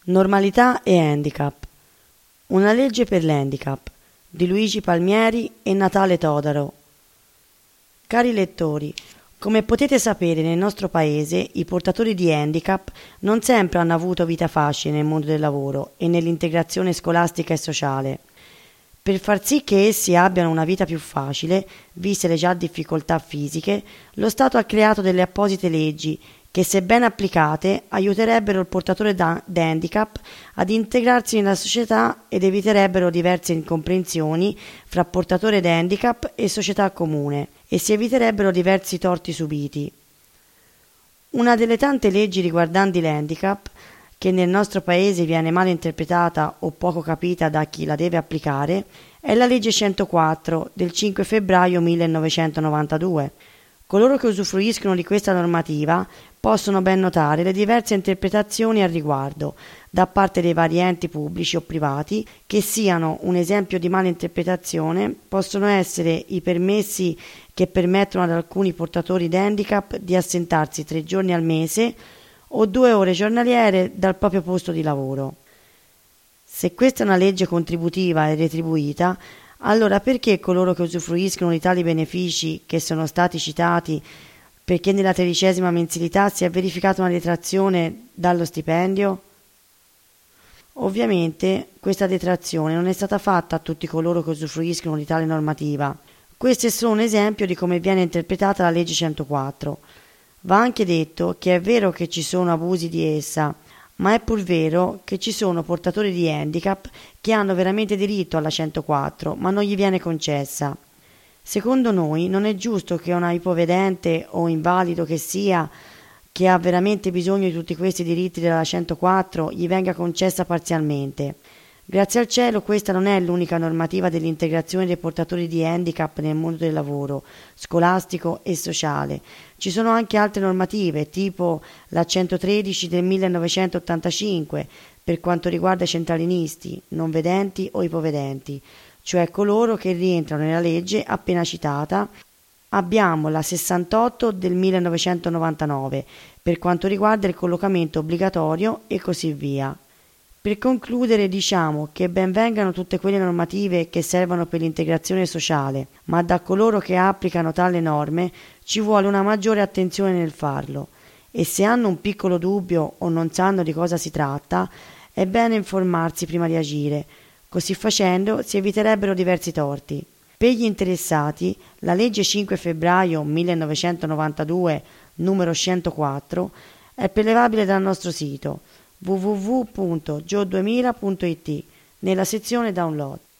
Normalità e handicap. Una legge per l'handicap di Luigi Palmieri e Natale Todaro. Cari lettori, come potete sapere, nel nostro paese i portatori di handicap non sempre hanno avuto vita facile nel mondo del lavoro e nell'integrazione scolastica e sociale. Per far sì che essi abbiano una vita più facile, viste le già difficoltà fisiche, lo Stato ha creato delle apposite leggi che, se ben applicate, aiuterebbero il portatore d'handicap ad integrarsi nella società ed eviterebbero diverse incomprensioni fra portatore d'handicap e società comune, e si eviterebbero diversi torti subiti. Una delle tante leggi riguardanti l'handicap, che nel nostro paese viene male interpretata o poco capita da chi la deve applicare, è la legge 104 del 5 febbraio 1992. Coloro che usufruiscono di questa normativa possono ben notare le diverse interpretazioni al riguardo, da parte dei vari enti pubblici o privati, che siano un esempio di malinterpretazione possono essere i permessi che permettono ad alcuni portatori d'handicap di assentarsi 3 giorni al mese o 2 ore giornaliere dal proprio posto di lavoro. Se questa è una legge contributiva e retribuita, allora perché coloro che usufruiscono di tali benefici che sono stati citati, perché nella 13ª mensilità si è verificata una detrazione dallo stipendio? Ovviamente questa detrazione non è stata fatta a tutti coloro che usufruiscono di tale normativa. Questo è solo un esempio di come viene interpretata la legge 104. Va anche detto che è vero che ci sono abusi di essa, ma è pur vero che ci sono portatori di handicap che hanno veramente diritto alla 104, ma non gli viene concessa. Secondo noi non è giusto che una ipovedente o invalido che sia, che ha veramente bisogno di tutti questi diritti della 104, gli venga concessa parzialmente. Grazie al cielo questa non è l'unica normativa dell'integrazione dei portatori di handicap nel mondo del lavoro, scolastico e sociale. Ci sono anche altre normative, tipo la 113 del 1985, per quanto riguarda i centralinisti, non vedenti o ipovedenti, cioè coloro che rientrano nella legge appena citata. Abbiamo la 68 del 1999, per quanto riguarda il collocamento obbligatorio e così via. Per concludere diciamo che ben vengano tutte quelle normative che servono per l'integrazione sociale, ma da coloro che applicano tali norme ci vuole una maggiore attenzione nel farlo, e se hanno un piccolo dubbio o non sanno di cosa si tratta, è bene informarsi prima di agire. Così facendo si eviterebbero diversi torti. Per gli interessati, la legge 5 febbraio 1992 numero 104 è prelevabile dal nostro sito www.geo2000.it nella sezione download.